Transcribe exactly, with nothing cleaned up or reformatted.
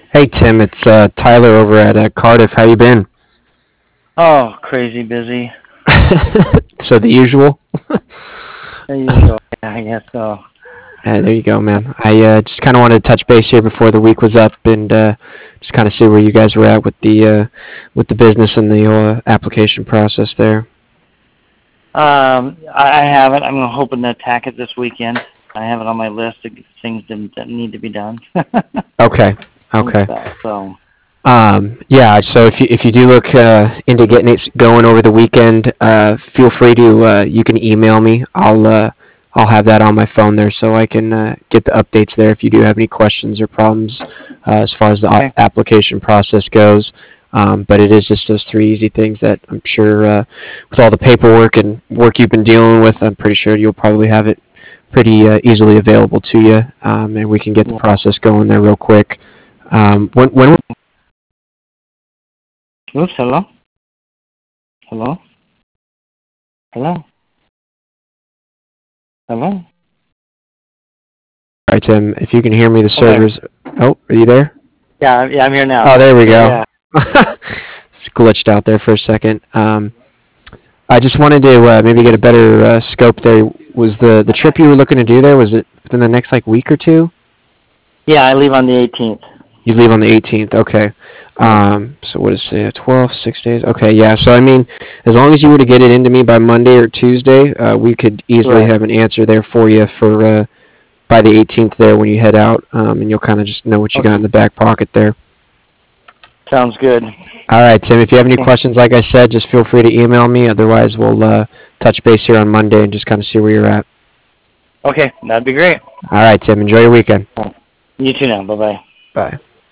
Hey Tim, it's uh, Tyler over at uh, Cardiff. How you been? Oh, crazy busy. So the usual. There you go. Yeah, I guess so. Uh, there you go, man. I uh, just kind of wanted to touch base here before the week was up and uh, just kind of see where you guys were at with the uh, with the business and the uh, application process there. Um, I, I have it. I'm hoping to attack it this weekend. I have it on my list of things that, that need to be done. Okay. And Okay. stuff, so, Um, yeah. So if you if you do look uh, into getting it going over the weekend, uh, feel free to uh, you can email me. I'll uh, I'll have that on my phone there so I can uh, get the updates there if you do have any questions or problems uh, as far as the okay. a- application process goes. Um, but it is just those three easy things that I'm sure uh, with all the paperwork and work you've been dealing with, I'm pretty sure you'll probably have it pretty uh, easily available to you, um, and we can get the Yeah. process going there real quick. Um, when when Oops, hello? Hello? Hello? Hello? All right, Tim, if you can hear me, the Okay. servers. Oh, are you there? Yeah, yeah, I'm here now. Oh, there we Okay, go. yeah. It's glitched out there for a second. Um, I just wanted to uh, maybe get a better uh, scope there. Was the the trip you were looking to do there? Was it within the next like week or two? Yeah, I leave on the eighteenth. You leave on the eighteenth. Okay. Yeah. Um, so what is it? twelve, six days. Okay, yeah. So I mean, as long as you were to get it into me by Monday or Tuesday, uh, we could easily Right. have an answer there for you for uh, by the eighteenth there when you head out, um, and you'll kind of just know what you got Okay. in the back pocket there. Sounds good. All right, Tim. If you have any Okay. questions, like I said, just feel free to email me. Otherwise, we'll uh, touch base here on Monday and just kind of see where you're at. Okay, that'd be great. All right, Tim. Enjoy your weekend. You too now. Bye-bye. Bye.